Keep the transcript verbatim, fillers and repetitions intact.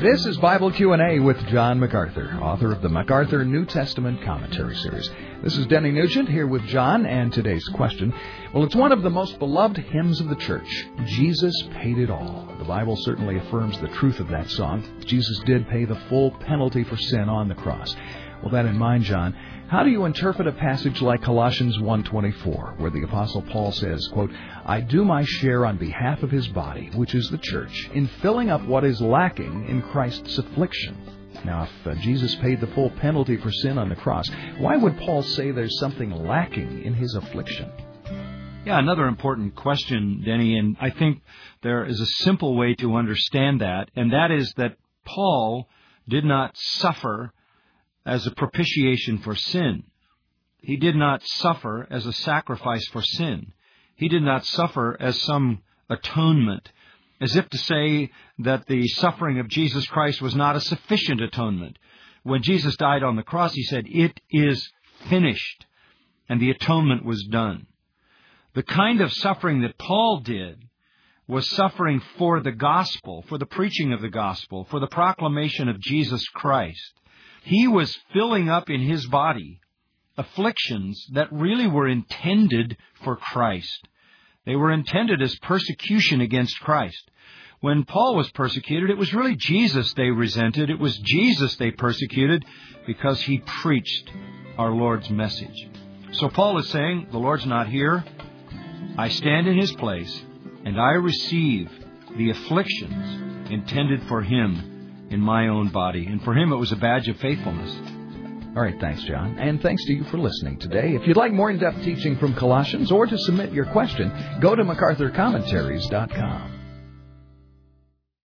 This is Bible Q and A with John MacArthur, author of the MacArthur New Testament Commentary Series. This is Denny Nugent here with John, and today's question, well, it's one of the most beloved hymns of the church. Jesus paid it all. The Bible certainly affirms the truth of that song. Jesus did pay the full penalty for sin on the cross. With that in mind, John, how do you interpret a passage like Colossians one twenty-four, where the Apostle Paul says, quote, I do my share on behalf of his body, which is the church, in filling up what is lacking in Christ's affliction. Now, if uh, Jesus paid the full penalty for sin on the cross, why would Paul say there's something lacking in his affliction? Yeah, another important question, Denny, and I think there is a simple way to understand that, and that is that Paul did not suffer as a propitiation for sin. He did not suffer as a sacrifice for sin. He did not suffer as some atonement, as if to say that the suffering of Jesus Christ was not a sufficient atonement. When Jesus died on the cross, he said, it is finished, and the atonement was done. The kind of suffering that Paul did was suffering for the gospel, for the preaching of the gospel, for the proclamation of Jesus Christ. He was filling up in his body afflictions that really were intended for Christ. They were intended as persecution against Christ. When Paul was persecuted, it was really Jesus they resented. It was Jesus they persecuted because he preached our Lord's message. So Paul is saying, the Lord's not here. I stand in his place, and I receive the afflictions intended for him in my own body. And for him, it was a badge of faithfulness. All right, thanks, John. And thanks to you for listening today. If you'd like more in-depth teaching from Colossians or to submit your question, go to MacArthur Commentaries dot com.